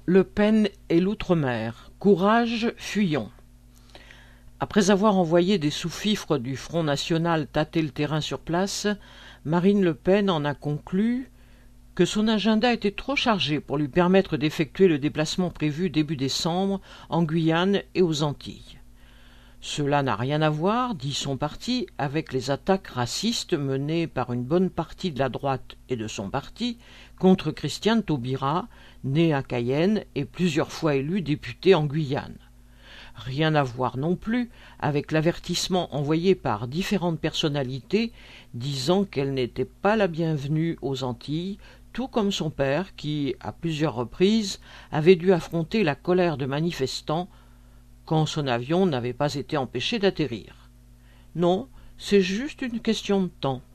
Le Pen et l'Outre-mer. Courage, fuyons. Après avoir envoyé des sous-fifres du Front national tâter le terrain sur place, Marine Le Pen en a conclu que son agenda était trop chargé pour lui permettre d'effectuer le déplacement prévu début décembre en Guyane et aux Antilles. Cela n'a rien à voir, dit son parti, avec les attaques racistes menées par une bonne partie de la droite et de son parti contre Christiane Taubira, née à Cayenne et plusieurs fois élue députée en Guyane. Rien à voir non plus avec l'avertissement envoyé par différentes personnalités disant qu'elle n'était pas la bienvenue aux Antilles, tout comme son père qui, à plusieurs reprises, avait dû affronter la colère de manifestants quand son avion n'avait pas été empêché d'atterrir. Non, c'est juste une question de temps.